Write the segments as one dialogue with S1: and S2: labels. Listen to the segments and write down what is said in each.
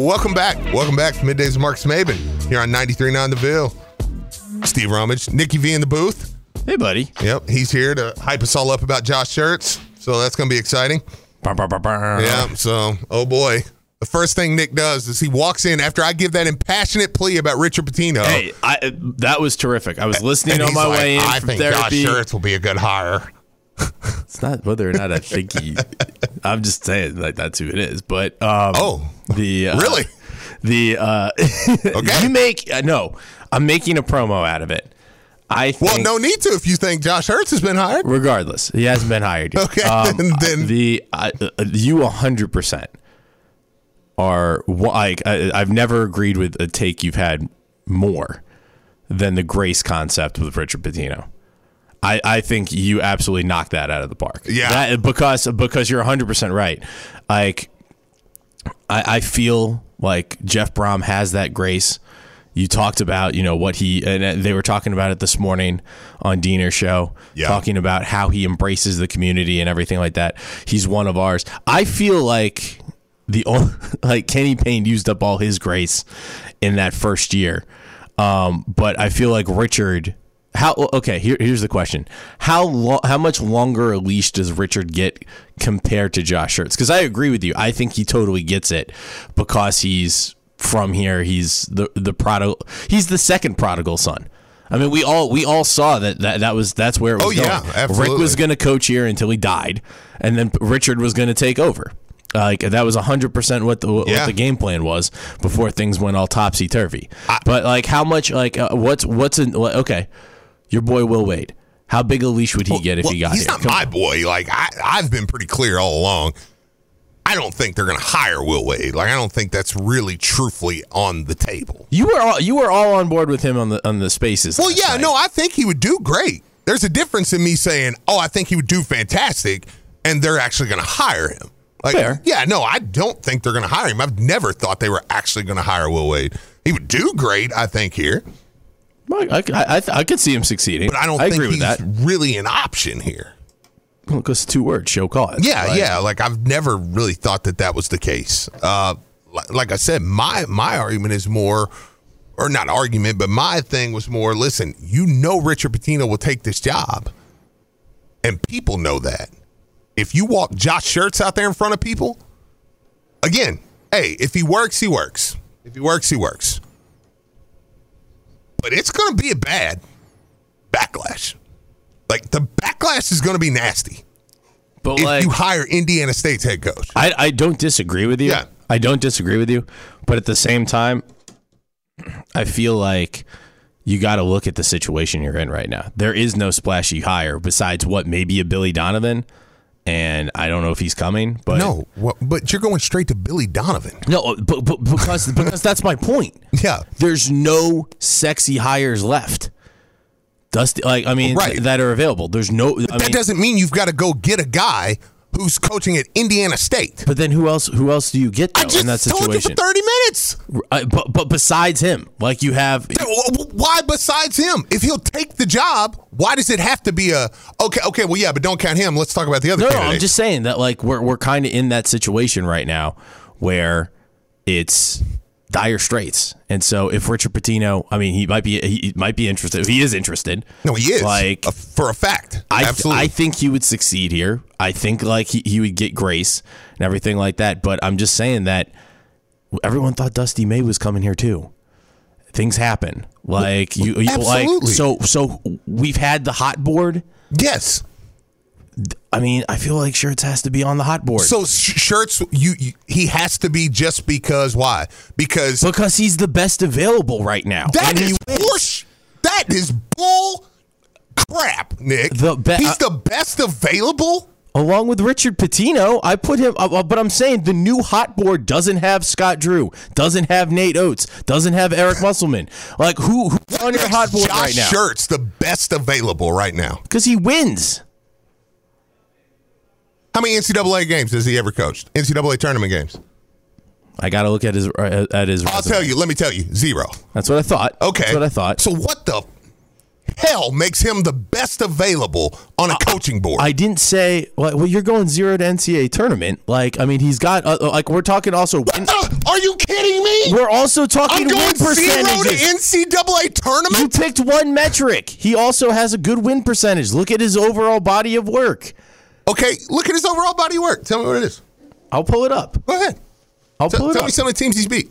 S1: welcome back. Welcome back to Middays with Marcus Maben here on 93.9 The Ville. Steve Rummage, Nikki V in the booth.
S2: Hey, buddy.
S1: Yep, he's here to hype us all up about Josh Schertz, so that's going to be exciting. Yeah, so, oh boy. The first thing Nick does is he walks in after I give that impassioned plea about Richard Pitino.
S2: Hey, that was terrific. I was listening on my way in
S1: I
S2: from
S1: think
S2: therapy.
S1: Josh Schertz will be a good hire.
S2: It's not whether or not I think I'm just saying like that's who it is. But
S1: really?
S2: Okay. I'm making a promo out of it.
S1: Well, no need to if you think Josh Schertz has been hired.
S2: Regardless, he hasn't been hired yet.
S1: Okay, then
S2: you 100% are like I've never agreed with a take you've had more than the grace concept with Richard Pitino. I think you absolutely knocked that out of the park.
S1: Yeah,
S2: because you're 100% right. Like I feel like Jeff Brom has that grace. You talked about, what and they were talking about it this morning on Diener's show, talking about how he embraces the community and everything like that. He's one of ours. I feel like Kenny Payne used up all his grace in that first year. But I feel like Richard, here's the question. How much longer a leash does Richard get compared to Josh Schertz? Because I agree with you. I think he totally gets it because he's from here. He's the prodigal. He's the second prodigal son. I mean, we all saw that's where it was going.
S1: Absolutely.
S2: Rick was going to coach here until he died, and then Richard was going to take over. Like that was 100% what the game plan was before things went all topsy turvy. But like, how much? Like, okay, your boy Will Wade. How big a leash would he get if he got here?
S1: He's not my boy. Like I've been pretty clear all along. I don't think they're going to hire Will Wade. Like I don't think that's really truthfully on the table.
S2: You were all on board with him on the Spaces.
S1: Well, yeah, no, I think he would do great. There's a difference in me saying, "Oh, I think he would do fantastic," and they're actually going to hire him. Like,
S2: fair.
S1: Yeah, no, I don't think they're going to hire him. I've never thought they were actually going to hire Will Wade. He would do great, I think, here.
S2: I could see him succiding.
S1: But I don't think he's really an option here.
S2: Well, because 2 words, show cause.
S1: Yeah. Like, I've never really thought that was the case. Like I said, my argument is more, or not argument, but my thing was more, listen, Richard Pitino will take this job. And people know that. If you walk Josh Schertz out there in front of people, again, hey, if he works, he works. If he works, he works. But it's going to be a bad backlash. Like, the backlash is going to be nasty.
S2: But
S1: if you hire Indiana State's head coach.
S2: I don't disagree with you. Yeah. I don't disagree with you. But at the same time, I feel like you got to look at the situation you're in right now. There is no splashy hire besides maybe a Billy Donovan. And I don't know if he's coming, but
S1: no. But you're going straight to Billy Donovan.
S2: No, but because that's my point.
S1: Yeah,
S2: there's no sexy hires left. Dusty, that are available. There's no.
S1: That doesn't mean you've got to go get a guy who's coaching at Indiana State.
S2: But then who else do you get in that situation?
S1: I just told you for 30 minutes.
S2: But besides him, like you have.
S1: Why besides him? If he'll take the job, why does it have to be okay? Well, yeah, but don't count him. Let's talk about the other.
S2: No, I'm just saying that like we're kind of in that situation right now where it's dire straits. And so if Richard Pitino, he might be interested. He is interested.
S1: No, he is. Like for a fact. Absolutely.
S2: I think he would succeed here. I think like he would get grace and everything like that. But I'm just saying that everyone thought Dusty May was coming here too. Things happen. Like
S1: absolutely.
S2: So we've had the hot board.
S1: Yes.
S2: I feel like Schertz has to be on the hot board.
S1: So Schertz, he has to be just because why? Because
S2: he's the best available right now.
S1: That is bull crap, Nick. He's the best available?
S2: Along with Richard Pitino, I put him, but I'm saying the new hot board doesn't have Scott Drew, doesn't have Nate Oates, doesn't have Eric Musselman. Like, who's on your hot board right now?
S1: Josh Schertz the best available right now.
S2: Because he wins.
S1: How many NCAA games has he ever coached? NCAA tournament games?
S2: I got to look at his
S1: I'll tell you. Let me tell you. 0.
S2: That's what I thought.
S1: Okay.
S2: That's what I thought.
S1: So what the hell makes him the best available on a coaching board?
S2: I didn't say, well, you're going 0 to NCAA tournament. Like, he's got, we're talking also.
S1: Are you kidding
S2: We're also talking
S1: I'm going
S2: win
S1: 0
S2: percentages.
S1: to NCAA
S2: You
S1: tournament?
S2: picked one metric. He also has a good win percentage. Look at his overall body of work.
S1: Okay, look at his overall body of work. Tell me what it is.
S2: I'll pull it up.
S1: Go ahead.
S2: Tell
S1: Tell me some of the teams he's beat.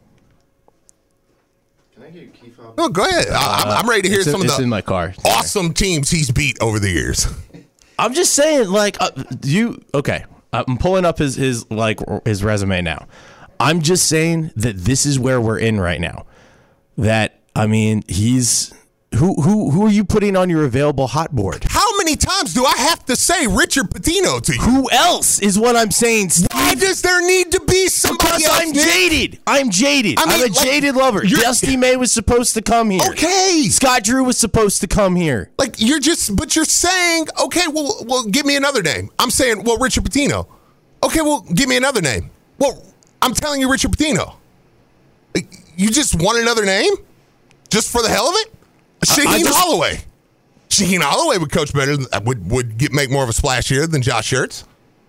S3: Can I get your key fob?
S1: No, go ahead. I'm ready to hear some of
S2: It's in
S1: the
S2: my car.
S1: awesome teams he's beat over the years.
S2: I'm just saying, like, okay. I'm pulling up his resume now. I'm just saying that this is where we're in right now. That, I mean, he's who are you putting on your available hot board?
S1: How many times do I have to say Richard Pitino to you?
S2: Who else is what I'm saying, Steve?
S1: Why does there need to be somebody
S2: Because
S1: else?
S2: I'm
S1: Nick?
S2: jaded. I'm jaded.
S1: I mean,
S2: I'm a
S1: like,
S2: jaded lover. Dusty May was supposed to come here.
S1: Okay.
S2: Scott Drew was supposed to come here.
S1: Like you're saying, okay, well, give me another name. I'm saying, well, Richard Pitino. Okay, well, give me another name. Well, I'm telling you, Richard Pitino. Like, you just want another name, just for the hell of it? Shaheen Holloway. Shaheen Holloway would coach better. Make more of a splash here than Josh Schertz.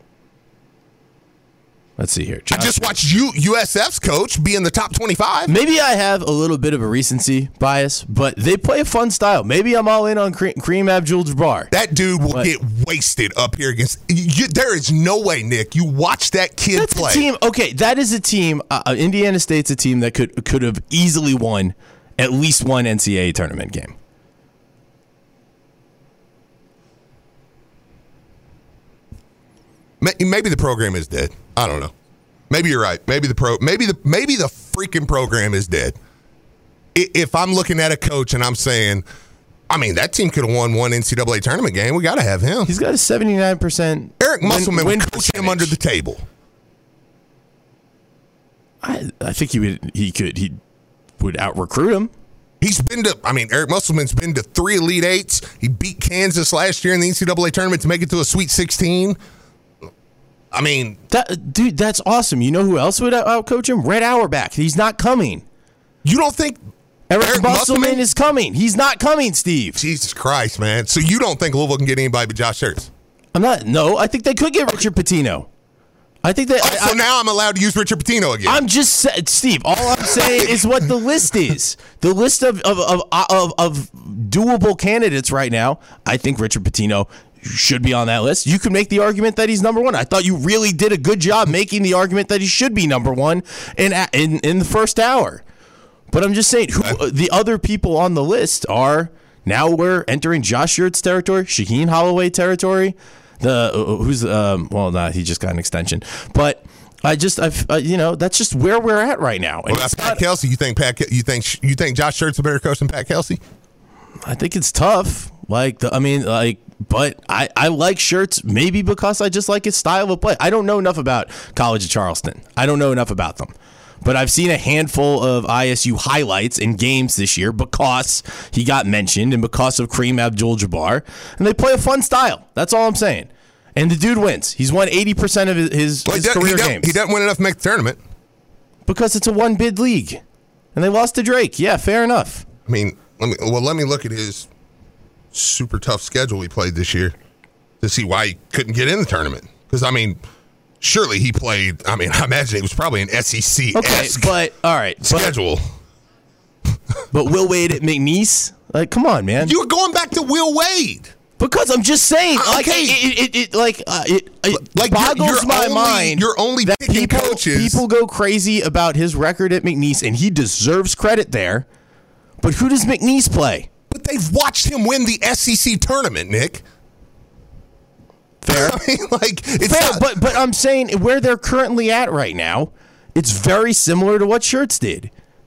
S2: Let's see here.
S1: I just watched USF's coach be in the top 25.
S2: Maybe I have a little bit of a recency bias, but they play a fun style. Maybe I'm all in on Kareem Abdul-Jabbar.
S1: That dude will get wasted up here against you. There is no way, Nick. You watch that kid
S2: That's
S1: play.
S2: a team. Okay, that is a team. Indiana State's a team that could have easily won at least one NCAA tournament game.
S1: Maybe the program is dead. I don't know. Maybe you're right. Maybe the freaking program is dead. If I'm looking at a coach and I'm saying, I mean, that team could have won one NCAA tournament game. We got to have him.
S2: He's got a 79%.
S1: Eric Musselman
S2: win
S1: would coach him under the table.
S2: I think he would out recruit him.
S1: Eric Musselman's been to 3 Elite Eights. He beat Kansas last year in the NCAA tournament to make it to a Sweet 16. I mean,
S2: dude, that's awesome. You know who else would outcoach him? Red Auerbach. He's not coming.
S1: You don't think
S2: Eric Musselman is coming? He's not coming, Steve.
S1: Jesus Christ, man. So you don't think Louisville can get anybody but Josh Schertz?
S2: No, I think they could get Richard Pitino. I think that.
S1: So now I'm allowed to use Richard Pitino again.
S2: I'm just Steve. All I'm saying is what the list is. The list of doable candidates right now. I think Richard Pitino should be on that list. You can make the argument that he's number one. I thought you really did a good job making the argument that he should be number one in the first hour. But I'm just saying, the other people on the list are now we're entering Josh Schertz territory, Shaheen Holloway territory. He just got an extension. But that's just where we're at right now.
S1: What about Pat Kelsey? You think Josh Schertz a better coach than Pat Kelsey?
S2: I think it's tough. But I like Schertz maybe because I just like his style of play. I don't know enough about College of Charleston. I don't know enough about them. But I've seen a handful of ISU highlights in games this year because he got mentioned and because of Kareem Abdul-Jabbar. And they play a fun style. That's all I'm saying. And the dude wins. He's won 80% of his career games.
S1: He doesn't win enough to make the tournament.
S2: Because it's a one-bid league. And they lost to Drake. Yeah, fair enough.
S1: I mean, let me look at his super tough schedule he played this year to see why he couldn't get in the tournament. Because, surely he played, I imagine it was probably an SEC-esque
S2: okay, but all right,
S1: schedule.
S2: But Will Wade at McNeese? Like, come on, man.
S1: You're going back to Will Wade.
S2: Because I'm just saying,
S1: Okay.
S2: it boggles my mind.
S1: You're only
S2: that
S1: picking coaches.
S2: People go crazy about his record at McNeese, and he deserves credit there. But who does McNeese play?
S1: But they've watched him win the SEC tournament, Nick.
S2: Fair.
S1: It's
S2: fair,
S1: not,
S2: but I'm saying where they're currently at right now, it's very similar to what Schertz did.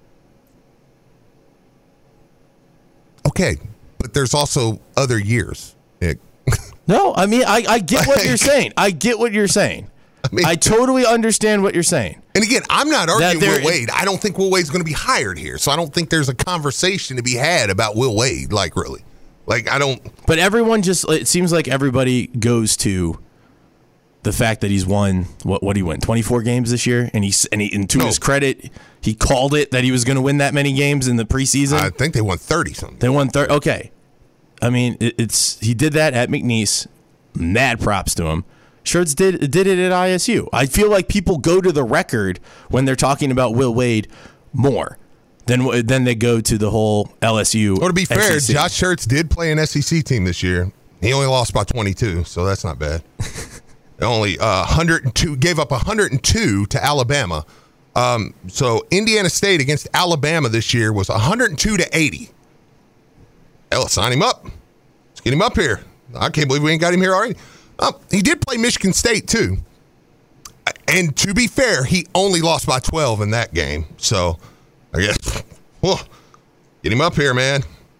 S1: Okay, but there's also other years, Nick.
S2: No, I get what you're saying. I get what you're saying. I totally understand what you're saying.
S1: And again, I'm not arguing Will Wade. I don't think Will Wade's going to be hired here. So I don't think there's a conversation to be had about Will Wade, really. I don't.
S2: But everyone it seems like everybody goes to the fact that he's won, what he win, 24 games this year? And his credit, he called it that he was going to win that many games in the preseason.
S1: I think they won 30 something.
S2: They won 30. Okay. He did that at McNeese. Mad props to him. Schertz did it at ISU. I feel like people go to the record when they're talking about Will Wade more. Then they go to the whole LSU.
S1: Well, to be fair,
S2: SEC.
S1: Josh Schertz did play an SEC team this year. He only lost by 22, so that's not bad. Only 102, gave up 102 to Alabama. So Indiana State against Alabama this year was 102 to 80. Hell, let's sign him up. Let's get him up here. I can't believe we ain't got him here already. He did play Michigan State too. And to be fair, he only lost by 12 in that game. So I guess, well, get him up here, man.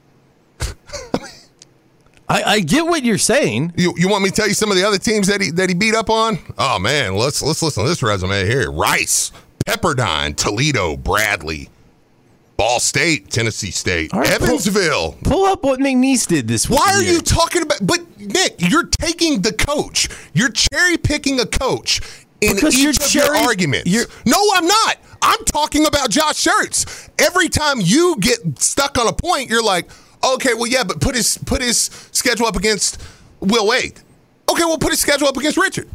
S2: I get what you're saying.
S1: You want me to tell you some of the other teams that he beat up on? Oh man, let's listen to this resume here. Rice, Pepperdine, Toledo, Bradley, Ball State, Tennessee State,
S2: right,
S1: Evansville.
S2: Pull up what McNeese did this week.
S1: Why are you talking about? But Nick, you're taking the coach. You're cherry picking a coach in
S2: Because
S1: each of your arguments. No, I'm not. I'm talking about Josh Schertz. Every time you get stuck on a point, you're like, okay, well, yeah, but put his schedule up against Will Wade. Okay, well, put his schedule up against Richard.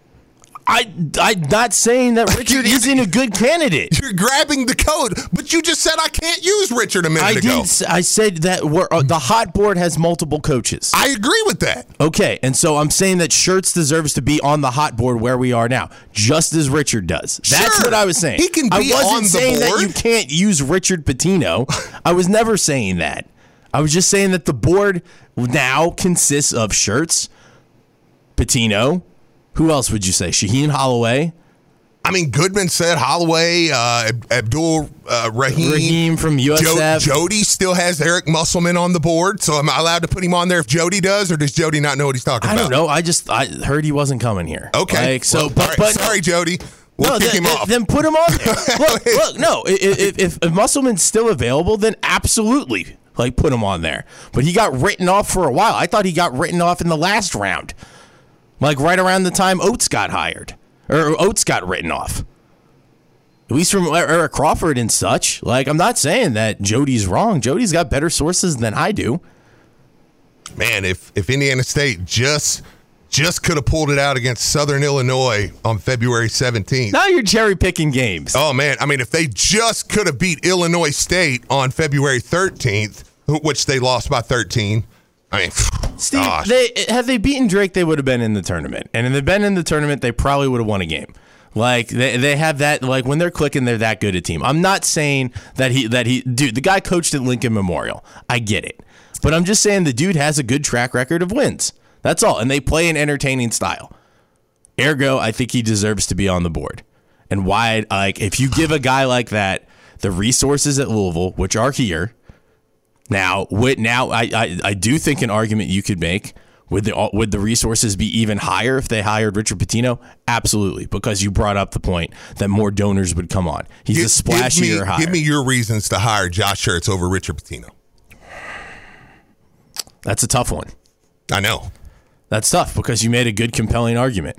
S2: I'm not saying that Richard isn't a good candidate.
S1: You're grabbing the code, but you just said I can't use Richard a minute ago.
S2: I said that the hot board has multiple coaches.
S1: I agree with that.
S2: Okay, and so I'm saying that Schertz deserves to be on the hot board where we are now, just as Richard does. That's
S1: Sure.
S2: what I was saying.
S1: He can be
S2: I wasn't
S1: on the
S2: saying that
S1: board.
S2: you can't use Richard Pitino. I was never saying that. I was just saying that the board now consists of Schertz, Pitino. Who else would you say? Shaheen Holloway?
S1: I mean, Goodman said Holloway, Abdul
S2: Raheem from USF.
S1: Jody still has Eric Musselman on the board, so am I allowed to put him on there if Jody does, or does Jody not know what he's talking about?
S2: I don't know. I heard he wasn't coming here.
S1: Okay. But sorry, Jody. We'll kick him off.
S2: Then put him on there. Look, no. If Musselman's still available, then absolutely, put him on there. But he got written off for a while. I thought he got written off in the last round. Right around the time Oates got hired. Or Oates got written off. At least from Eric Crawford and such. I'm not saying that Jody's wrong. Jody's got better sources than I do.
S1: Man, if Indiana State just could have pulled it out against Southern Illinois on February 17th.
S2: Now you're cherry picking games.
S1: Oh, man. I mean, if they just could have beat Illinois State on February 13th, which they lost by 13. I mean,
S2: Steve,
S1: gosh.
S2: had they beaten Drake, they would have been in the tournament. And if they'd been in the tournament, they probably would have won a game. They have that, when they're clicking, they're that good a team. I'm not saying that dude, the guy coached at Lincoln Memorial. I get it. But I'm just saying the dude has a good track record of wins. That's all. And they play an entertaining style. Ergo, I think he deserves to be on the board. And why, if you give a guy like that the resources at Louisville, which are here, Now, I do think an argument you could make would the resources be even higher if they hired Richard Pitino? Absolutely, because you brought up the point that more donors would come on. He's a splashier hire.
S1: Give me your reasons to hire Josh Schertz over Richard Pitino.
S2: That's a tough one.
S1: I know.
S2: That's tough because you made a good, compelling argument.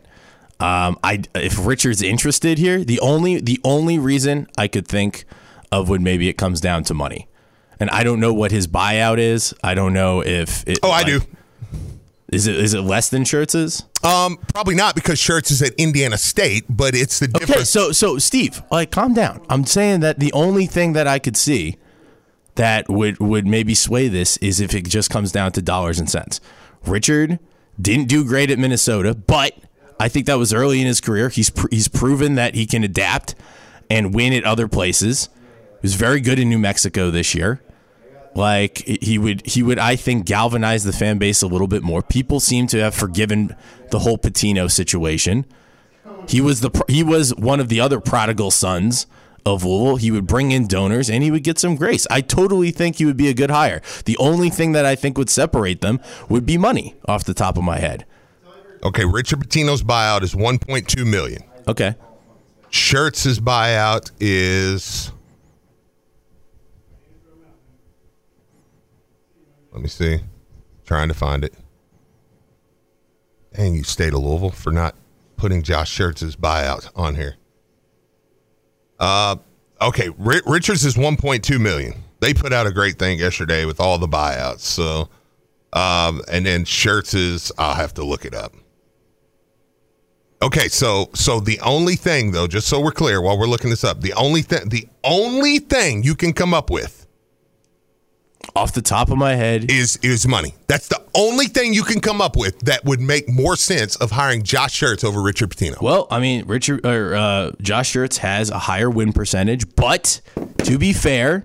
S2: If Richard's interested here, the only reason I could think of would maybe it comes down to money. And I don't know what his buyout is. I don't know if it.
S1: I do.
S2: Is it less than Schertz's?
S1: Probably not, because Schertz is at Indiana State, but it's the difference.
S2: Okay, so Steve, calm down. I'm saying that the only thing that I could see that would maybe sway this is if it just comes down to dollars and cents. Richard didn't do great at Minnesota, but I think that was early in his career. He's proven that he can adapt and win at other places. He was very good in New Mexico this year. He would, I think, galvanize the fan base a little bit more. People seem to have forgiven the whole Pitino situation. He was one of the other prodigal sons of Louisville. He would bring in donors and he would get some grace. I totally think he would be a good hire. The only thing that I think would separate them would be money off the top of my head.
S1: Okay, Richard Pitino's buyout is $1.2 million.
S2: Okay.
S1: Schertz's buyout is, let me see. Trying to find it. Dang, you State of Louisville for not putting Josh Schertz's buyout on here. Okay, Richards is $1.2 million. They put out a great thing yesterday with all the buyouts. So, and then Schertz's, I'll have to look it up. Okay, so the only thing though, just so we're clear, while we're looking this up, the only thing you can come up with,
S2: off the top of my head,
S1: is money. That's the only thing you can come up with that would make more sense of hiring Josh Schertz over Richard Pitino.
S2: Well, I mean, Josh Schertz has a higher win percentage, but to be fair,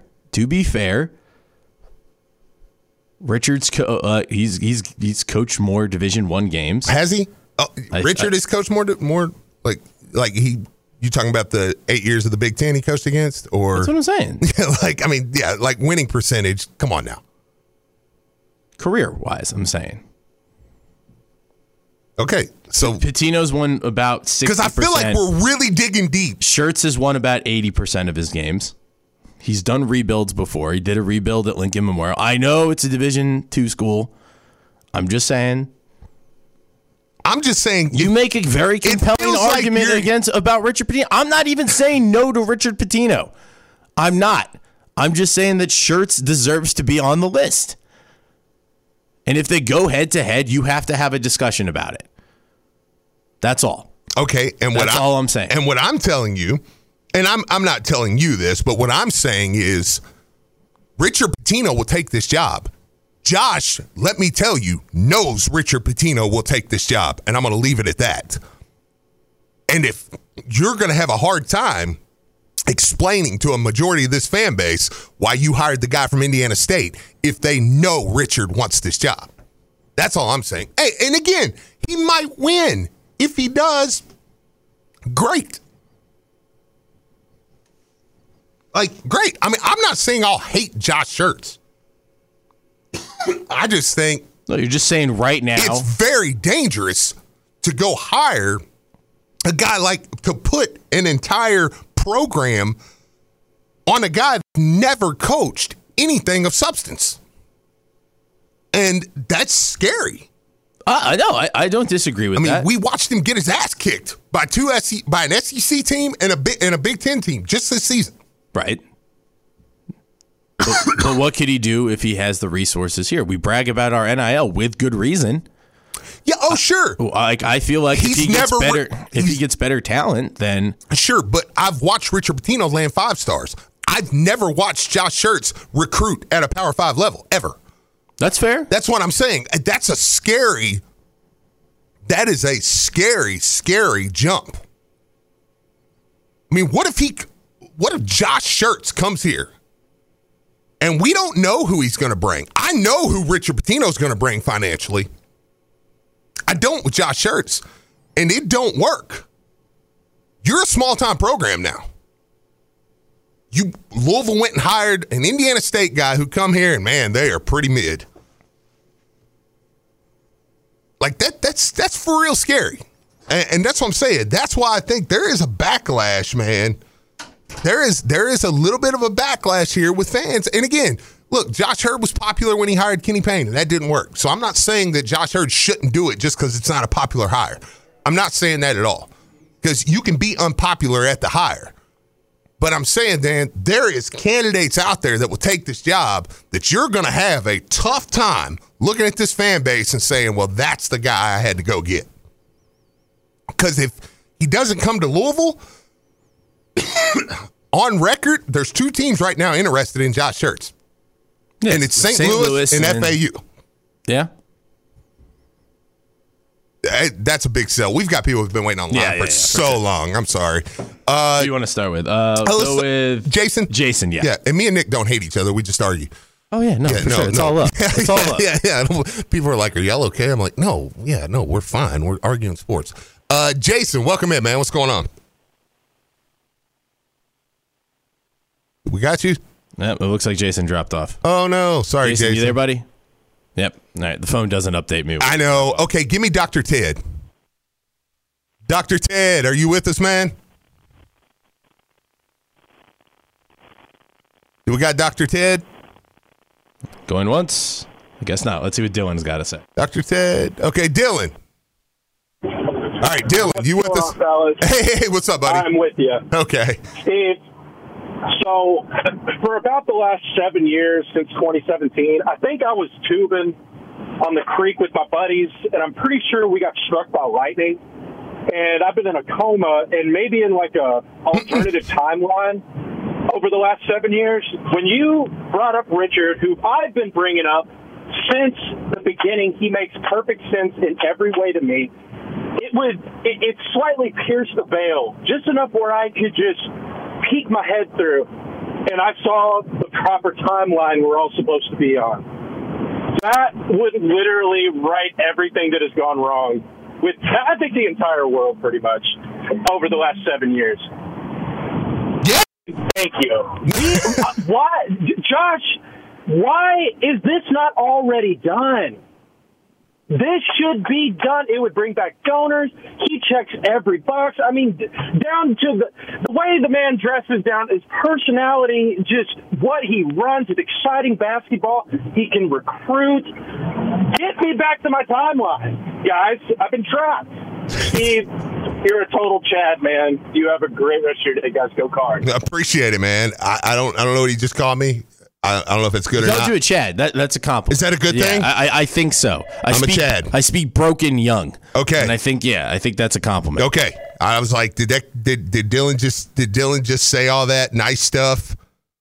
S2: Richard's he's coached more Division I games.
S1: Has he? Oh, Richard has coached more like he. You talking about the 8 years of the Big Ten he coached against, or
S2: that's what I'm saying?
S1: Like winning percentage. Come on now.
S2: Career wise, I'm saying.
S1: Okay, so
S2: Pitino's won about 60%.
S1: Because I feel like we're really digging deep.
S2: Schertz has won about 80% of his games. He's done rebuilds before. He did a rebuild at Lincoln Memorial. I know it's a Division II school. I'm just saying. You make a very compelling argument about Richard Pitino. I'm not even saying no to Richard Pitino. I'm not. I'm just saying that Schertz deserves to be on the list. And if they go head to head, you have to have a discussion about it. That's all.
S1: Okay, and
S2: that's all I'm saying.
S1: And what I'm telling you, and I'm not telling you this, but what I'm saying is Richard Pitino will take this job. Josh, let me tell you, knows Richard Pitino will take this job, and I'm going to leave it at that. And if you're going to have a hard time explaining to a majority of this fan base why you hired the guy from Indiana State if they know Richard wants this job, that's all I'm saying. Hey, and again, he might win. If he does, great. Great. I mean, I'm not saying I'll hate Josh Schertz. I just think...
S2: No, you're just saying right now...
S1: It's very dangerous to go hire a guy to put an entire program on a guy that never coached anything of substance. And that's scary.
S2: I know. I don't disagree with that.
S1: I mean, we watched him get his ass kicked by an SEC team and a Big Ten team just this season.
S2: Right. But what could he do if he has the resources here? We brag about our NIL with good reason.
S1: Yeah, sure.
S2: I feel like if he gets better talent, then...
S1: Sure, but I've watched Richard Pitino land 5 stars. I've never watched Josh Schertz recruit at a Power 5 level, ever.
S2: That's fair.
S1: That's what I'm saying. That is a scary, scary jump. I mean, what if Josh Schertz comes here and we don't know who he's going to bring? I know who Richard Pitino is going to bring financially. I don't with Josh Schertz, and it don't work. You're a small-time program now. Louisville went and hired an Indiana State guy who come here, and man, they are pretty mid. That's for real scary. And that's what I'm saying. That's why I think there is a backlash, man. There is a little bit of a backlash here with fans. And again, look, Josh Hurd was popular when he hired Kenny Payne, and that didn't work. So I'm not saying that Josh Hurd shouldn't do it just because it's not a popular hire. I'm not saying that at all. Because you can be unpopular at the hire. But I'm saying, Dan, there is candidates out there that will take this job that you're going to have a tough time looking at this fan base and saying, well, that's the guy I had to go get. Because if he doesn't come to Louisville, on record, there's 2 teams right now interested in Josh Schertz.
S2: Yes,
S1: and it's St. Louis and FAU.
S2: Yeah.
S1: That's a big sell. We've got people who've been waiting on line for so long. I'm sorry.
S2: Who do you want to start with? Go with
S1: Jason.
S2: Jason, yeah.
S1: Yeah, and me and Nick don't hate each other. We just argue.
S2: Oh, yeah, no, for sure. It's all up. It's all up.
S1: Yeah. People are like, are y'all okay? I'm like, no, we're fine. We're arguing sports. Jason, welcome in, man. What's going on? We got you?
S2: Yep, it looks like Jason dropped off.
S1: Oh, no. Sorry, Jason.
S2: You there, buddy? Yep. All right. The phone doesn't update me.
S1: I know. Okay, give me Dr. Ted. Dr. Ted, are you with us, man? We got Dr. Ted?
S2: Going once? I guess not. Let's see what Dylan's got to say.
S1: Dr. Ted. Okay, Dylan. All right, Dylan, you with us?
S3: Fellas?
S1: Hey, what's up, buddy?
S3: I'm with you.
S1: Okay.
S3: Steve, so for about the last 7 years, since 2017, I think I was tubing on the creek with my buddies, and I'm pretty sure we got struck by lightning. and I've been in a coma and maybe in like a alternative timeline over the last 7 years. When you brought up Richard, who I've been bringing up since the beginning, he makes perfect sense in every way to me. It slightly pierced the veil just enough where I could just peek my head through, and I saw the proper timeline we're all supposed to be on. That would literally right everything that has gone wrong with, I think, the entire world pretty much over the last 7 years.
S1: Yeah.
S3: Thank you. Why, Josh, why is this not already done? This should be done. It would bring back donors. He checks every box. I mean, down to the way the man dresses, down his personality, just what he runs, it's exciting basketball. He can recruit. Get me back to my timeline, guys. I've been trapped. Steve, you're a total Chad, man. You have a great rest of your day, guys. Go Cards.
S1: I appreciate it, man. I don't know what he just called me. I don't know if it's good or not.
S2: Don't do it, Chad. That's a compliment.
S1: Is that a good thing?
S2: I think so.
S1: I'm a Chad.
S2: I speak broken young.
S1: Okay.
S2: And I think that's a compliment.
S1: Okay. I was like, did Dylan just say all that nice stuff?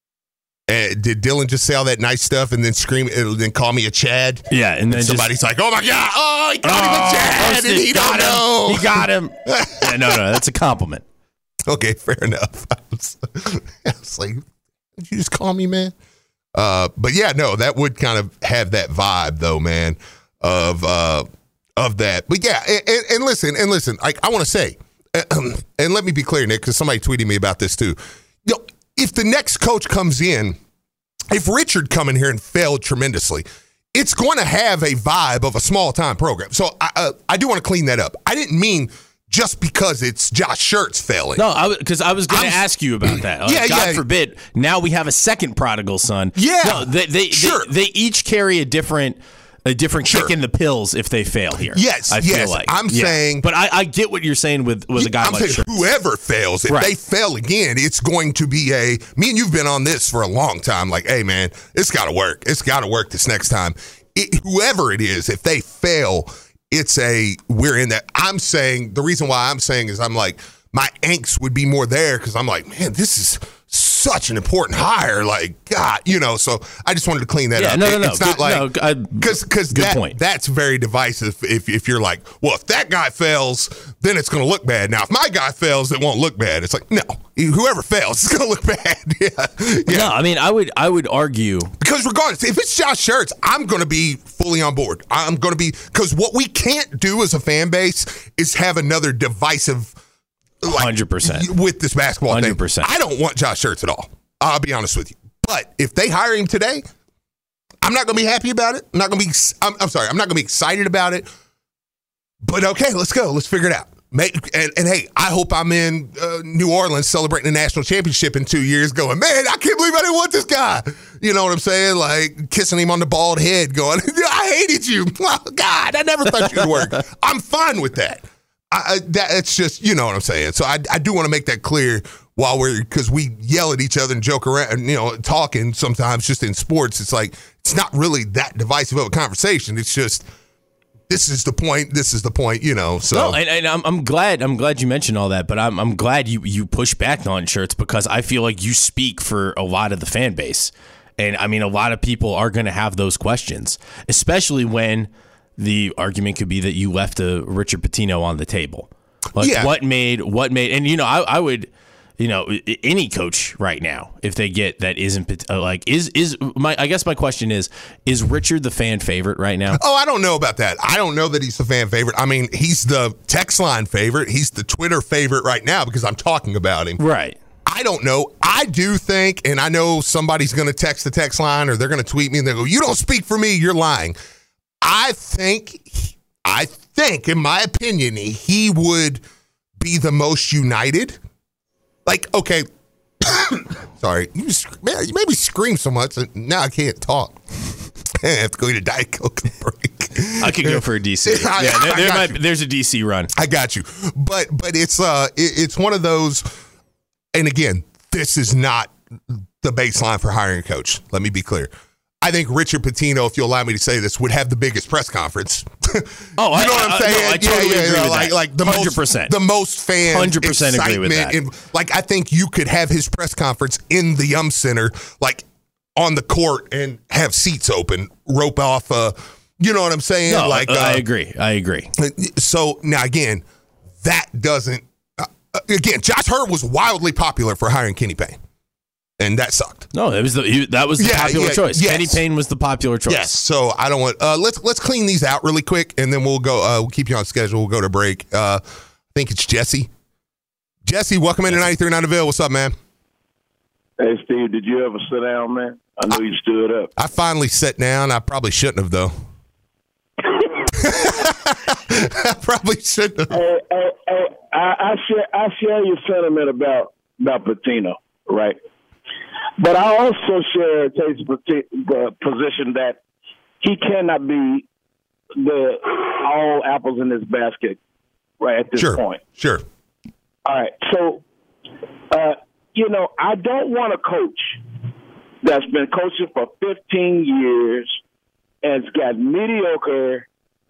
S1: Did Dylan just say all that nice stuff and then scream and then call me a Chad?
S2: Yeah, and then
S1: somebody's like, "Oh my God! Oh, he called him a Chad, and he don't know.
S2: He got him." Yeah, no, that's a compliment.
S1: Okay, fair enough. I was like, "Did you just call me, man?" But yeah, no, that would kind of have that vibe, though, man, of that. But yeah, and listen. I want to say, and let me be clear, Nick, because somebody tweeted me about this too. You know, if the next coach comes in, if Richard come in here and failed tremendously, it's going to have a vibe of a small time program. So I do want to clean that up. I didn't mean just because it's Josh Schertz failing.
S2: No, because I was going to ask you about that. God forbid, now we have a second prodigal son.
S1: Yeah,
S2: no, they each carry a different kick in the pills if they fail here.
S1: Yes,
S2: I feel like
S1: I'm saying,
S2: but I get what you're saying with a guy like Schertz.
S1: Whoever fails, if they fail again, it's going to be me and you've been on this for a long time. Like, hey man, it's got to work. It's got to work this next time. Whoever it is, if they fail, we're in that. I'm saying the reason why I'm saying is I'm like, my angst would be more there because I'm like, man, this is such an important hire. Like, God, so I just wanted to clean that up.
S2: No.
S1: It's not because that's very divisive. If you're like, well, if that guy fails, then it's going to look bad. Now, if my guy fails, it won't look bad. It's like, no, whoever fails, it's going to look bad. Yeah.
S2: No, I mean, I would argue
S1: because regardless, if it's Josh Schertz, I'm going to be fully on board. I'm going to be, because what we can't do as a fan base is have another divisive.
S2: 100%
S1: with this basketball
S2: 100%.
S1: thing. I don't want Josh Schertz at all. I'll be honest with you. But if they hire him today, I'm not going to be happy about it. I'm not going to be excited about it. But okay, let's go. Let's figure it out. And hey, I hope I'm in New Orleans celebrating the national championship in 2 years going, man, I can't believe I didn't want this guy. You know what I'm saying? Like kissing him on the bald head going, I hated you. Oh, God, I never thought you'd work. I'm fine with that. It's just, you know what I'm saying. So I do want to make that clear because we yell at each other and joke around, talking sometimes just in sports. It's like, it's not really that divisive of a conversation. It's just, this is the point, so.
S2: No, and I'm glad you mentioned all that, but I'm glad you push back on Schertz because I feel like you speak for a lot of the fan base. And I mean, a lot of people are going to have those questions, especially when the argument could be that you left a Richard Pitino on the table. Like what made, and I would, any coach right now, if they get that isn't I guess my question is Richard the fan favorite right now?
S1: Oh, I don't know about that. I don't know that he's the fan favorite. I mean, he's the text line favorite. He's the Twitter favorite right now because I'm talking about him.
S2: Right.
S1: I don't know. I do think, and I know somebody's going to text the text line or they're going to tweet me and they go, you don't speak for me, you're lying. I think, in my opinion, he would be the most united. Like, okay, sorry, you made me scream so much that now I can't talk. I have to go get a Diet Coke break.
S2: I could go for a DC. There's a DC run.
S1: I got you, but it's one of those. And again, this is not the baseline for hiring a coach. Let me be clear. I think Richard Pitino, if you'll allow me to say this, would have the biggest press conference
S2: Oh,
S1: you know what I'm saying?
S2: No, I totally agree with that.
S1: Like the
S2: 100%.
S1: the most fan
S2: 100% agree with that.
S1: And, like, I think you could have his press conference in the Yum Center, like on the court, and have seats open, rope off. You know what I'm saying?
S2: No,
S1: like,
S2: I agree.
S1: So now again, that doesn't. Again, Josh Hurt was wildly popular for hiring Kenny Payne, and that sucked.
S2: No, that was the popular choice.
S1: Yes.
S2: Kenny Payne was the popular choice.
S1: Yes. So I don't want. Let's clean these out really quick, and then we'll go. We'll keep you on schedule. We'll go to break. I think it's Jesse. Jesse, welcome into 93.9 The Ville. What's up, man?
S4: Hey, Steve, did you ever sit down, man? I know you stood up.
S1: I finally sat down. I probably shouldn't have, though. I probably shouldn't have.
S4: I share your sentiment about Pitino, right? But I also share Tate's position that he cannot be the all apples in this basket right at this point.
S1: Sure.
S4: All right. So, I don't want a coach that's been coaching for 15 years and's got mediocre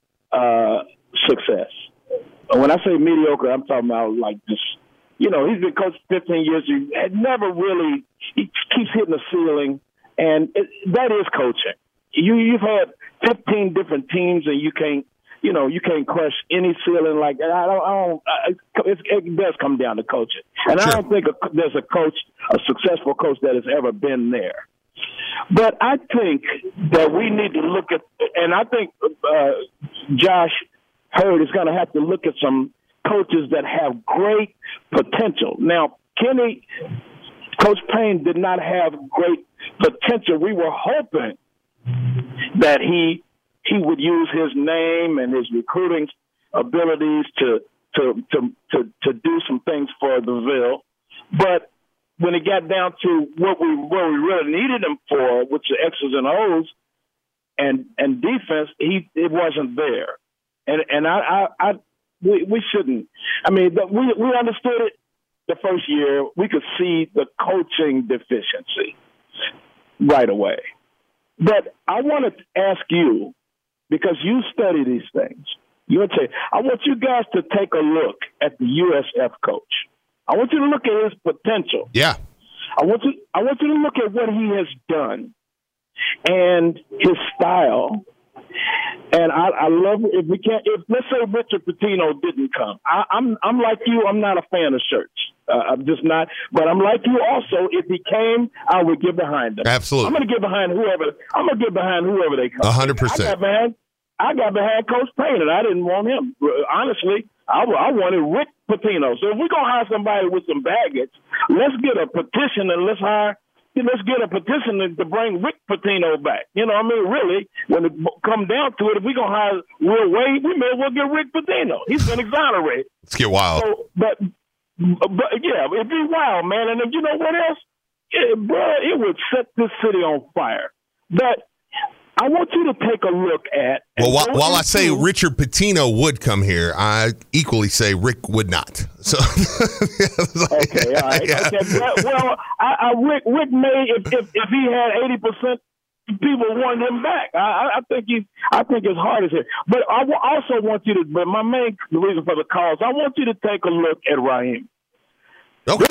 S4: success. And when I say mediocre, I'm talking about like this. He's been coached 15 years. He had never really. He keeps hitting the ceiling, and that is coaching. You've had 15 different teams, and you can't crush any ceiling like that. It does come down to coaching, and
S1: sure.
S4: I don't think there's a successful coach that has ever been there. But I think that we need to look at, and I think Josh Hurt is going to have to look at some coaches that have great potential. Now, Coach Payne did not have great potential. We were hoping that he would use his name and his recruiting abilities to do some things for the Ville. But when it got down to what we really needed him for, which are X's and O's and defense, it wasn't there. And we shouldn't. I mean, we understood it the first year. We could see the coaching deficiency right away. But I want to ask you, because you study these things, I want you guys to take a look at the USF coach. I want you to look at his potential.
S1: Yeah.
S4: I want you to look at what he has done and his style. And I love if let's say Richard Pitino didn't come. I'm like you. I'm not a fan of shirts. I'm just not. But I'm like you also. If he came, I would get behind him.
S1: Absolutely.
S4: I'm going to get behind whoever they come.
S1: 100%.
S4: I got behind Coach Payne, and I didn't want him. Honestly, I wanted Rick Pitino. So if we're going to hire somebody with some baggage, let's get a petition and let's get a petition to bring Rick Pitino back. Really, when it comes down to it, if we're going to hire Will Wade, we may as well get Rick Pitino. He's been exonerated.
S1: Let's get wild.
S4: So, but yeah, it'd be wild, man. And you know what else? It would set this city on fire. But I want you to take a look at.
S1: Well, while I say Richard Pitino would come here, I equally say Rick would not. So
S4: okay, all right. Yeah. Okay. Well, Rick may if he had 80%, people wanted him back. I think his heart is here. But I also want you to. But my main reason for the cause, I want you to take a look at Raheem.
S1: Okay.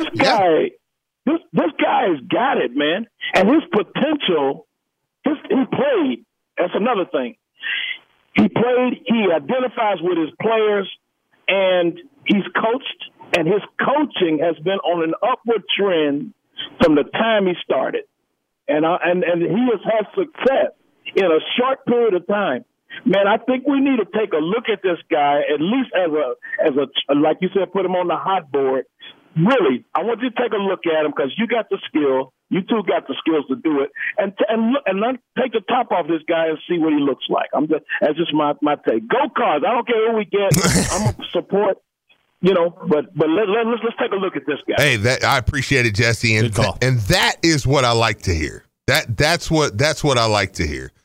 S4: This guy has got it, man, and his potential. He played. That's another thing. He played. He identifies with his players, and he's coached. And his coaching has been on an upward trend from the time he started. And he has had success in a short period of time. Man, I think we need to take a look at this guy, at least as a like you said, put him on the hot board. Really, I want you to take a look at him because you got the skill. You two got the skills to do it, and let take the top off this guy and see what he looks like. That's just my take. Go Cards! I don't care who we get. I'm gonna support. But let's take a look at this guy.
S1: Hey, I appreciate it, Jesse, and that is what I like to hear. That's what I like to hear.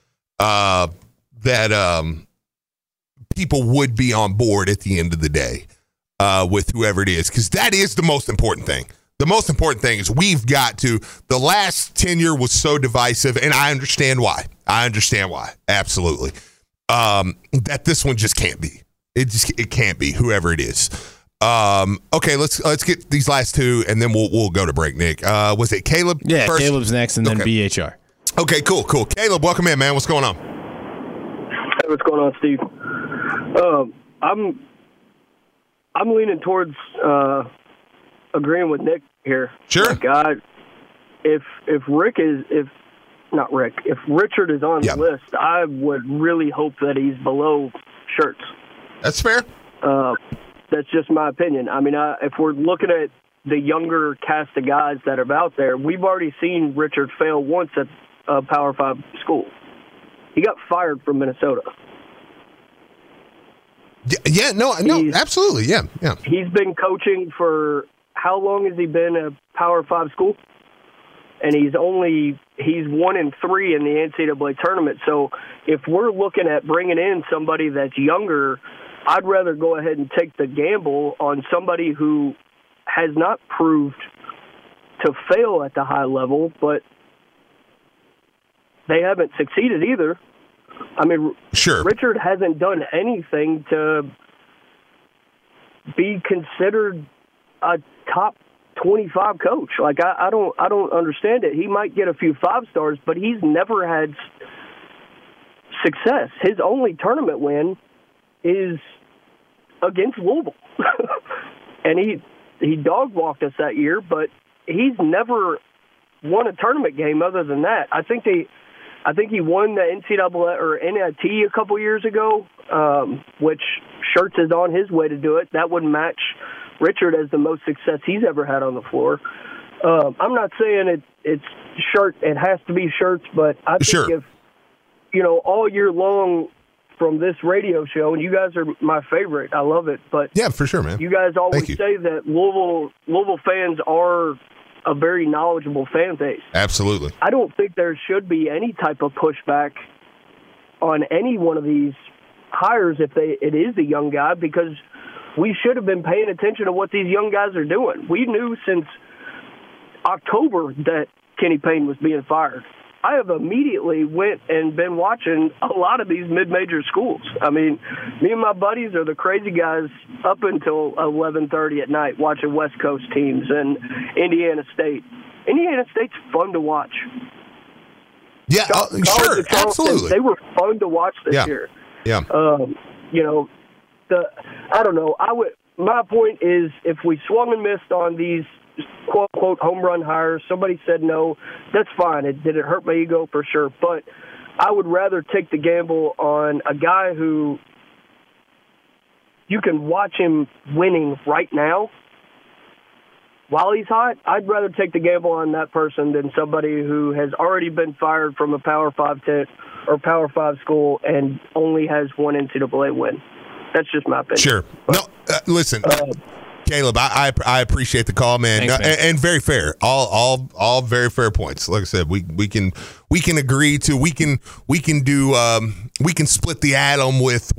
S1: That people would be on board at the end of the day with whoever it is, because that is the most important thing. The most important thing is the last tenure was so divisive, and I understand why. Absolutely. that this one just can't be. It can't be, whoever it is. Okay, let's get these last two, and then we'll go to break. Nick, was it Caleb?
S2: Yeah,
S1: first?
S2: Caleb's next, and then BHR.
S1: Okay, cool. Caleb, welcome in, man. What's going on?
S5: Hey, what's going on, Steve? I'm leaning towards agreeing with Nick here.
S1: Sure.
S5: God, if Richard is on the list, I would really hope that he's below Shirts.
S1: That's fair.
S5: That's just my opinion. I mean, if we're looking at the younger cast of guys that are out there, we've already seen Richard fail once at a Power 5 school. He got fired from Minnesota.
S1: Yeah, no, absolutely, yeah.
S5: He's been coaching for how long has he been at Power 5 school? And he's 1-3 in the NCAA tournament. So if we're looking at bringing in somebody that's younger, I'd rather go ahead and take the gamble on somebody who has not proved to fail at the high level, but they haven't succeeded either. I mean,
S1: sure.
S5: Richard hasn't done anything to be considered a top 25 coach. Like, I don't understand it. He might get a few 5 stars, but he's never had success. His only tournament win is against Louisville. And he dog walked us that year, but he's never won a tournament game other than that. I think he won the NCAA or NIT a couple years ago, which Shirts is on his way to do it. That would match Richard as the most success he's ever had on the floor. I'm not saying it's Shirts. It has to be Shirts, but I think if, all year long from this radio show, and you guys are my favorite, I love it. But
S1: yeah, for sure, man.
S5: You guys always say that Louisville fans are a very knowledgeable fan base.
S1: Absolutely.
S5: I don't think there should be any type of pushback on any one of these hires if it is a young guy, because we should have been paying attention to what these young guys are doing. We knew since October that Kenny Payne was being fired. I have immediately went and been watching a lot of these mid-major schools. I mean, me and my buddies are the crazy guys up until 11:30 at night watching West Coast teams and Indiana State. Indiana State's fun to watch.
S1: Yeah, sure, absolutely.
S5: They were fun to watch this year.
S1: Yeah.
S5: I don't know. My point is, if we swung and missed on these quote-unquote home run hires, somebody said no, that's fine. Did it hurt my ego? For sure. But I would rather take the gamble on a guy who you can watch him winning right now while he's hot. I'd rather take the gamble on that person than somebody who has already been fired from a Power 5 or Power 5 school and only has one NCAA win. That's just my opinion.
S1: Sure. But, listen, Caleb, I appreciate the call, man.
S2: Thanks, man.
S1: And very fair. All very fair points. Like I said, we can agree to we can do split the atom with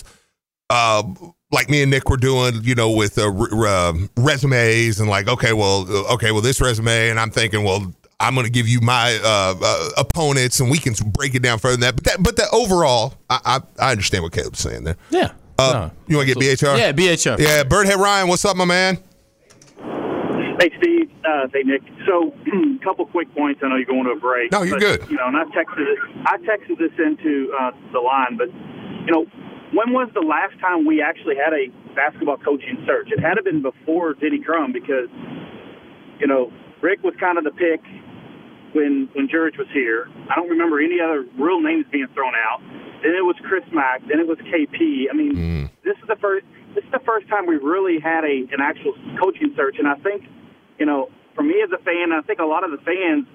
S1: like me and Nick were doing, with resumes and like, okay, well, this resume, and I'm thinking, well, I'm going to give you my opponents, and we can break it down further than that. But that overall, I understand what Caleb's saying there.
S2: Yeah.
S1: You want to get BHR?
S2: Yeah, BHR.
S1: Yeah, Birdhead Ryan, what's up, my man?
S6: Hey, Steve. Hey, Nick. So, a couple quick points. I know you're going to a break.
S1: No, you're good.
S6: And I texted this into the line, but, when was the last time we actually had a basketball coaching search? It had to have been before Denny Crum, because, Rick was kind of the pick when George was here. I don't remember any other real names being thrown out. Then it was Chris Mack. Then it was KP. I mean, this is the first time we really had an actual coaching search. And I think, for me as a fan, I think a lot of the fans,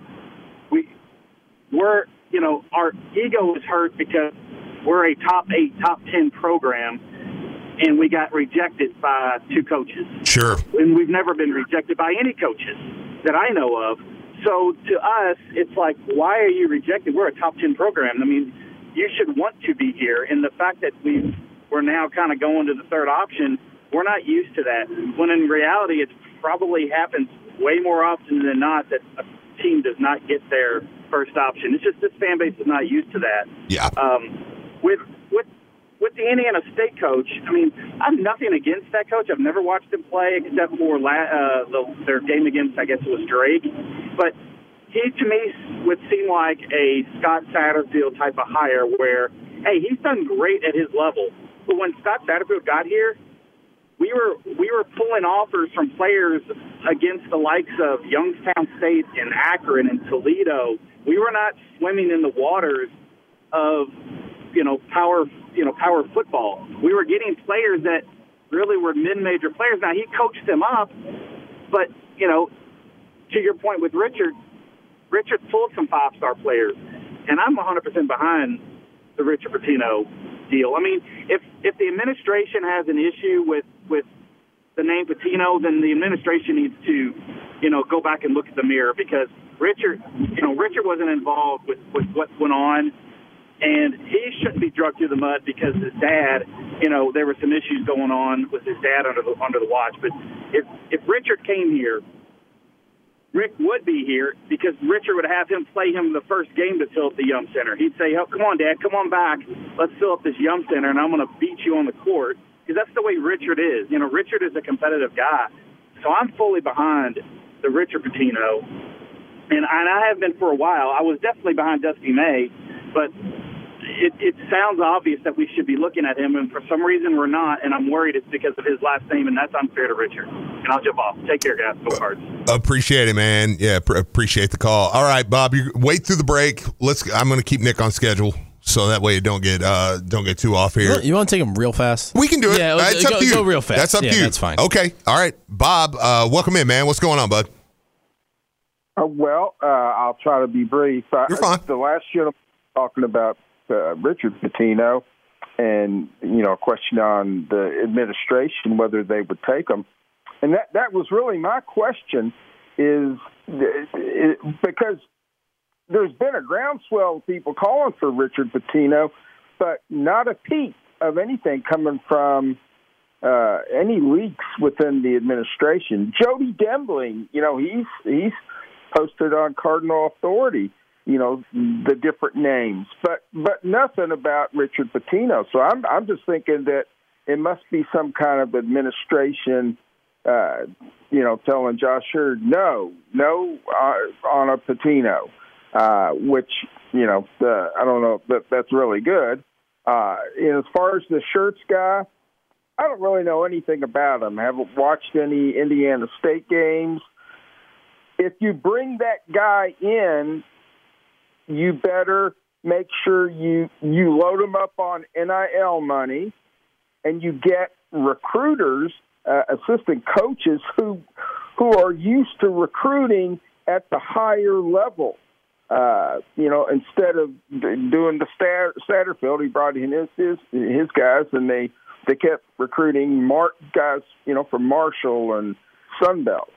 S6: our ego is hurt because we're a top 8, top 10 program, and we got rejected by 2 coaches.
S1: Sure.
S6: And we've never been rejected by any coaches that I know of. So to us, it's like, why are you rejected? We're a top 10 program. I mean, you should want to be here. And the fact that we're now kind of going to the third option, we're not used to that. When in reality, it probably happens way more often than not that a team does not get their first option. It's just this fan base is not used to that.
S1: Yeah.
S6: With with the Indiana State coach, I mean, I have nothing against that coach. I've never watched him play except for their game against, I guess it was Drake. But he, to me, would seem like a Scott Satterfield type of hire where, hey, he's done great at his level. But when Scott Satterfield got here, we were pulling offers from players against the likes of Youngstown State and Akron and Toledo. We were not swimming in the waters of power football. We were getting players that really were mid-major players. Now, he coached them up, but, to your point with Richard pulled some five-star players, and I'm 100% behind the Richard Pitino deal. I mean, if the administration has an issue with the name Pitino, then the administration needs to, go back and look at the mirror, because Richard wasn't involved with what went on. And he shouldn't be dragged through the mud because his dad, there were some issues going on with his dad under the watch. But if Richard came here, Rick would be here because Richard would have him play him the first game to fill up the Yum Center. He'd say, "Oh, come on, Dad, come on back. Let's fill up this Yum Center, and I'm going to beat you on the court." Because that's the way Richard is. Richard is a competitive guy. So I'm fully behind the Richard Pitino. And I have been for a while. I was definitely behind Dusty May, but it sounds obvious that we should be looking at him, and for some reason we're not, and I'm worried it's because of his last name, and that's unfair to Richard. And I'll jump off. Take care, guys. Go Cards.
S1: Appreciate it, man. Yeah, appreciate the call. All right, Bob, you wait through the break. I'm going to keep Nick on schedule, so that way you don't get too off here.
S2: You want to take him real fast?
S1: We can do it.
S2: Yeah,
S1: it's up to you.
S2: Go real fast.
S1: That's up to you.
S2: That's fine.
S1: Okay. All right, Bob. Welcome in, man. What's going on, bud?
S7: I'll try to be brief.
S1: You're fine.
S7: The last year I'm talking about Richard Pitino, and a question on the administration whether they would take him, and that was really my question, is because there's been a groundswell of people calling for Richard Pitino, but not a peep of anything coming from any leaks within the administration. Jody Dembling, he's posted on Cardinal Authority, the different names, but nothing about Richard Pitino. So I'm just thinking that it must be some kind of administration, telling Josh Hurd no on a Pitino, which I don't know if that's really good. As far as the Shirts guy, I don't really know anything about him. I haven't watched any Indiana State games. If you bring that guy in, you better make sure you load him up on NIL money, and you get recruiters, assistant coaches who are used to recruiting at the higher level. Instead of doing the Satterfield, he brought in his guys, and they kept recruiting guys, from Marshall and Sunbelt.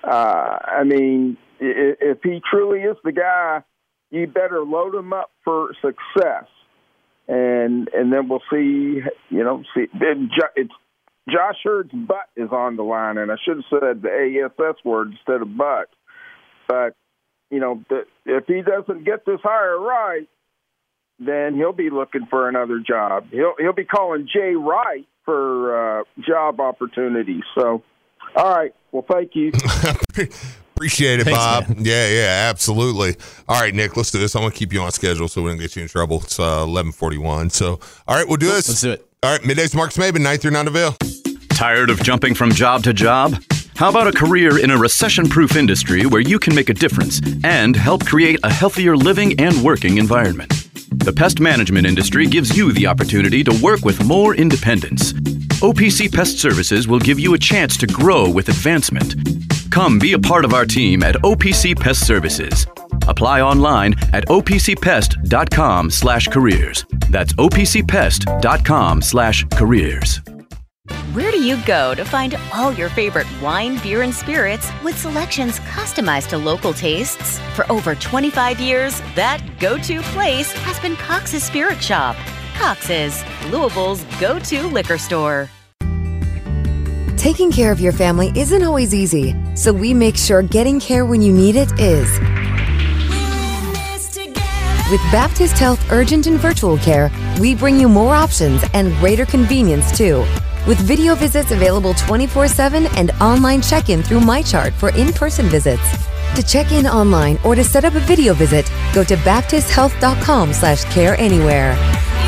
S7: If he truly is the guy, you better load him up for success, and then we'll see. It's Josh Hurd's butt is on the line, and I should have said the ASS word instead of butt. But if he doesn't get this hire right, then he'll be looking for another job. He'll be calling Jay Wright for job opportunities. So, all right. Well, thank you.
S1: Appreciate it,
S2: Thanks,
S1: Bob.
S2: man.
S1: Yeah, absolutely. All right, Nick, let's do this. I want to keep you on schedule so we don't get you in trouble. It's 11:41. So, all right, we'll do this.
S2: Let's do it.
S1: All right, Middays, Marcus Maben, 9 through 9 Deville.
S8: Tired of jumping from job to job? How about a career in a recession-proof industry where you can make a difference and help create a healthier living and working environment? The pest management industry gives you the opportunity to work with more independence. OPC Pest Services will give you a chance to grow with advancement. Come be a part of our team at OPC Pest Services. Apply online at opcpest.com/careers. That's opcpest.com/careers.
S9: Where do you go to find all your favorite wine, beer, and spirits with selections customized to local tastes? For over 25 years, that go-to place has been Cox's Spirit Shop. Cox's, Louisville's go-to liquor store.
S10: Taking care of your family isn't always easy, so we make sure getting care when you need it is.
S11: We're in this together.
S10: With Baptist Health Urgent and Virtual Care, we bring you more options and greater convenience, too. With video visits available 24/7 and online check-in through MyChart for in-person visits. To check in online or to set up a video visit, go to baptisthealth.com/careanywhere.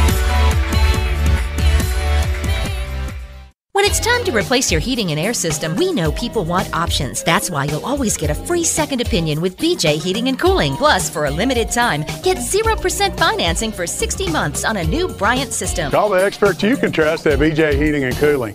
S11: When it's time to replace your heating and air system, we know people want options. That's why you'll always get a free second opinion with BJ Heating and Cooling. Plus, for a limited time, get 0% financing for 60 months on a new Bryant system.
S12: Call the experts you can trust at BJ Heating and Cooling.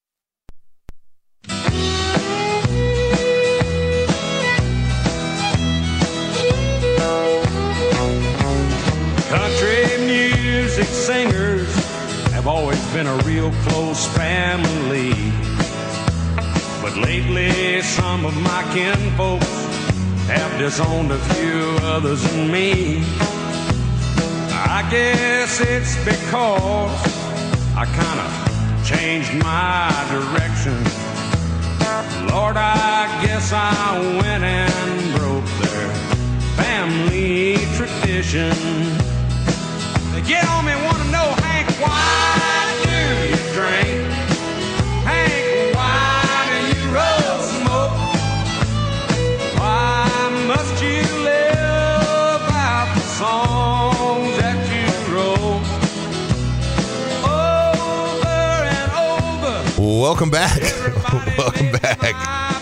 S13: Country music singers have always been a real close family. But lately some of my kinfolks have disowned a few others than me. I guess it's because I kind of changed my direction. Lord, I guess I went and broke their family tradition. They get on me, want to know, Hank, why do you drink? Hank, why do you roll smoke? Why must you live out the songs that you wrote? Over and over.
S1: Welcome back. Welcome back.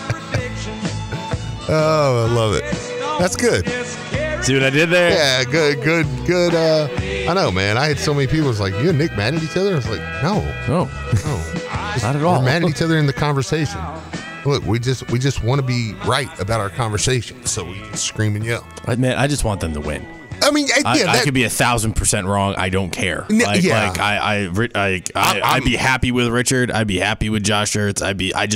S1: Oh, I love it. That's good.
S2: See what I did there?
S1: Yeah, good. I know, man. I had so many people was like, "You and Nick mad at each other?" I was like, "No,
S2: not at all.
S1: We're mad at each other in the conversation. Look, we just want to be right about our conversation, so we just scream and yell."
S2: Man, I just want them to win.
S1: I mean,
S2: I could be 1,000% wrong. I don't care. I'd be happy with Richard. I'd be happy with Josh Ertz. I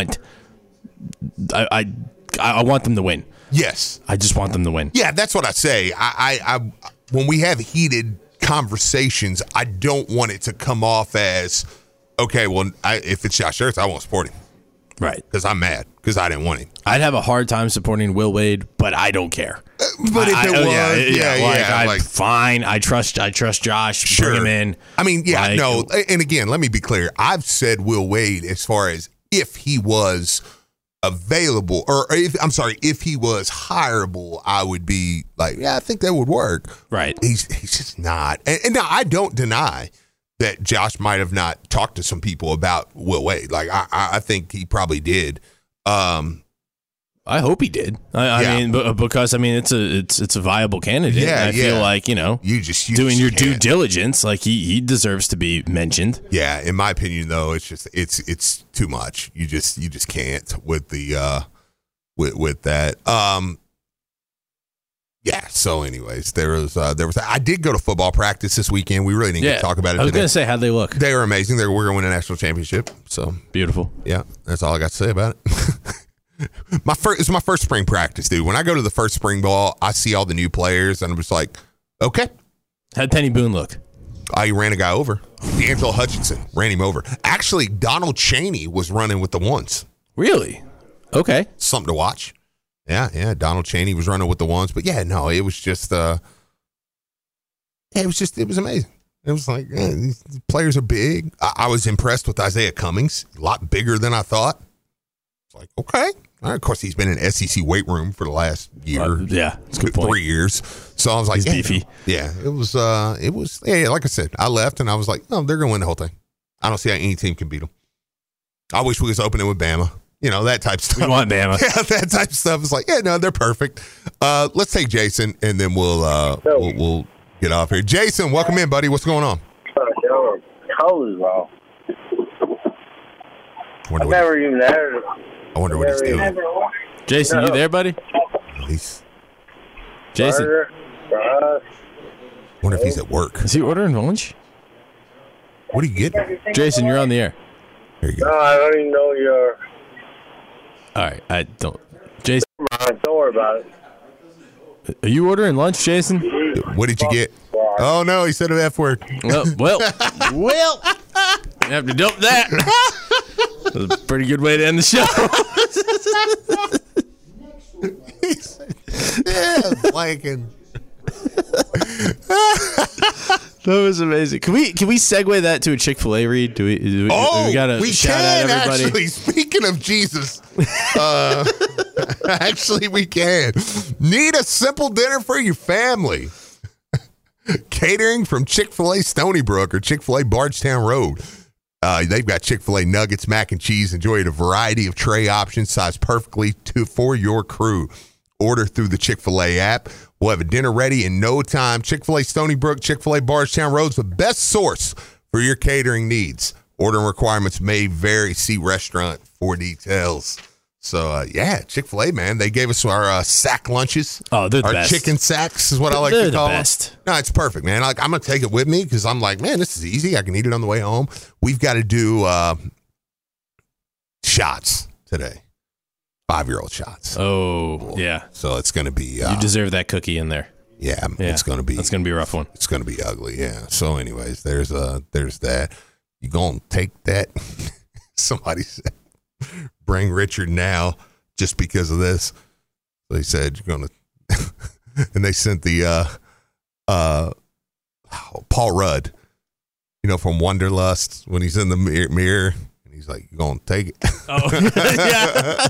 S2: want them to win.
S1: Yes,
S2: I just want them to win.
S1: Yeah, that's what I say. I when we have heated conversations, I don't want it to come off as, okay, well, if it's Josh Ertz, I won't support him.
S2: Right.
S1: Because I'm mad because I didn't want him.
S2: I'd have a hard time supporting Will Wade, but I don't care.
S1: But if it was,
S2: fine. I trust Josh.
S1: Sure.
S2: Bring him in.
S1: I mean, no. And again, let me be clear. I've said Will Wade as far as if he was available, or if he was hireable, I would be like, yeah, I think that would work.
S2: Right.
S1: He's just not. And now I don't deny that Josh might have not talked to some people about Will Wade. Like I think he probably did.
S2: I hope he did. I mean, because it's a viable candidate.
S1: Yeah,
S2: I feel like you doing your due diligence. Like he deserves to be mentioned.
S1: Yeah, in my opinion, though, it's too much. You just can't with the with that. Yeah. So, anyways, there was. I did go to football practice this weekend. We really didn't get to talk about it.
S2: I was going to say, how'd they look?
S1: They were amazing. We're going to win a national championship. So
S2: beautiful.
S1: Yeah, that's all I got to say about it. It's my first spring practice, dude. When I go to the first spring ball, I see all the new players, and I'm just like, okay.
S2: How'd Penny Boone look?
S1: He ran a guy over. D'Angelo Hutchinson ran him over. Actually, Donald Chaney was running with the ones.
S2: Really? Okay.
S1: Something to watch. Yeah. Donald Chaney was running with the ones, but yeah, no, it was just, it was amazing. It was like, these players are big. I was impressed with Isaiah Cummings, a lot bigger than I thought. It's like, okay. All right, of course, he's been in SEC weight room for the last year.
S2: That's a good point.
S1: 3 years. So I was like,
S2: he's beefy.
S1: Yeah, it was, like I said, I left and I was like, no, they're going to win the whole thing. I don't see how any team can beat them. I wish we was opening with Bama. That type of stuff.
S2: We want Bama.
S1: Yeah, that type of stuff is like, yeah, no, they're perfect. Let's take Jason and then we'll get off here. Jason, welcome in, buddy. What's going on?
S14: Cold as well. I never even there.
S1: I wonder what he's doing.
S2: Jason, you there, buddy? Jason.
S1: Wonder if he's at work.
S2: Is he ordering lunch?
S1: What are you getting?
S2: Jason, you're on the air.
S1: There you go.
S14: No, I don't even know you're.
S2: All right, I don't. Jason.
S14: Don't worry about it.
S2: Are you ordering lunch, Jason?
S1: What did you get? Oh, no, he said an F word.
S2: Well, you have to dump that. That's a pretty good way to end the show.
S1: Yeah, blanking.
S2: That was amazing. Can we segue that to a Chick-fil-A read? Do we got to shout out everybody?
S1: Actually, speaking of Jesus, actually we can. Need a simple dinner for your family. Catering from Chick-fil-A Stony Brook or Chick-fil-A Bardstown Road. They've got Chick-fil-A nuggets, mac and cheese. Enjoy a variety of tray options sized perfectly for your crew. Order through the Chick-fil-A app. We'll have a dinner ready in no time. Chick-fil-A Stony Brook, Chick-fil-A Bardstown Road's the best source for your catering needs. Ordering requirements may vary. See restaurant for details. So, Chick-fil-A, man. They gave us our sack lunches.
S2: Oh, they're the
S1: our
S2: best.
S1: Chicken sacks is what I like to call
S2: the best.
S1: them. No, it's perfect, man. Like, I'm going to take it with me because I'm like, man, this is easy. I can eat it on the way home. We've got to do shots today. 5-year-old shots.
S2: Oh, yeah.
S1: So it's going to be...
S2: you deserve that cookie in there.
S1: Yeah, it's going to be...
S2: That's going to be a rough one.
S1: It's going to be ugly, yeah. So anyways, there's that. You going to take that? Somebody said, bring Richard now just because of this. So he said, you're going to... and they sent the Paul Rudd, from Wanderlust when he's in the mirror. He's like, you gonna take it?
S2: Oh, yeah.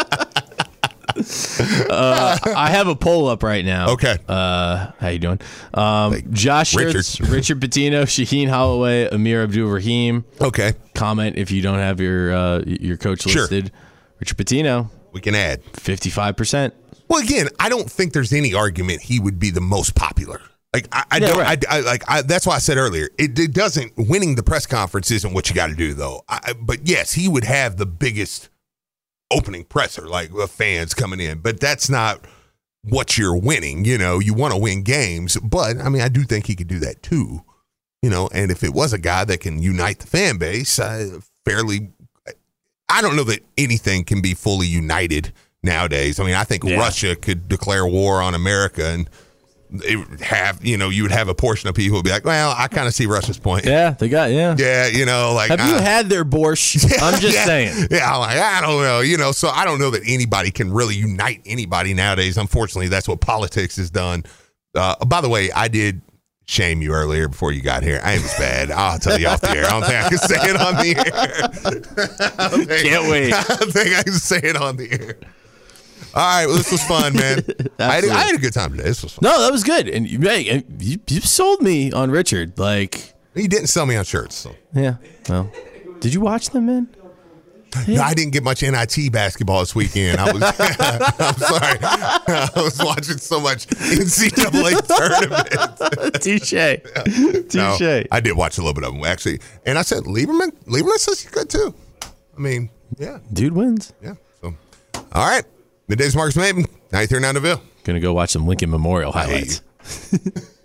S2: I have a poll up right now.
S1: Okay.
S2: How you doing? Josh Schertz, Richard Pitino, Shaheen Holloway, Amir Abdul-Rahim.
S1: Okay.
S2: Comment if you don't have your coach listed. Richard Pitino.
S1: We can add
S2: 55%.
S1: Well, again, I don't think there's any argument he would be the most popular. Like that's why I said earlier, it doesn't, winning the press conference isn't what you got to do though. But yes, he would have the biggest opening presser, like fans coming in, but that's not what you're winning. You want to win games, but I mean, I do think he could do that too, and if it was a guy that can unite the fan base, I don't know that anything can be fully united nowadays. I mean, I think Russia could declare war on America and you would have a portion of people who would be like, well, I kind of see Russia's point.
S2: Yeah, they got,
S1: have you
S2: had their borscht? I'm just saying.
S1: Yeah, I'm like, I don't know, so I don't know that anybody can really unite anybody nowadays. Unfortunately, that's what politics has done. By the way, I did shame you earlier before you got here. I was bad. I'll tell you off the air. I don't think I can say it on the air.
S2: Can't wait.
S1: I don't think I can say it on the air. All right, well, this was fun, man. I had a good time today. This was fun.
S2: No, that was good. And you sold me on Richard. Like,
S1: you didn't sell me on shirts. So.
S2: Yeah. Well, did you watch them, man?
S1: No, I didn't get much NIT basketball this weekend. I'm sorry. I was watching so much NCAA tournament.
S2: Touche.
S1: No, I did watch a little bit of them, actually. And I said, Lieberman says he's good, too. I mean, yeah.
S2: Dude wins.
S1: Yeah. So, all right. Middays, Marcus Maven, 93.9 The Ville.
S2: Gonna go watch some Lincoln Memorial highlights.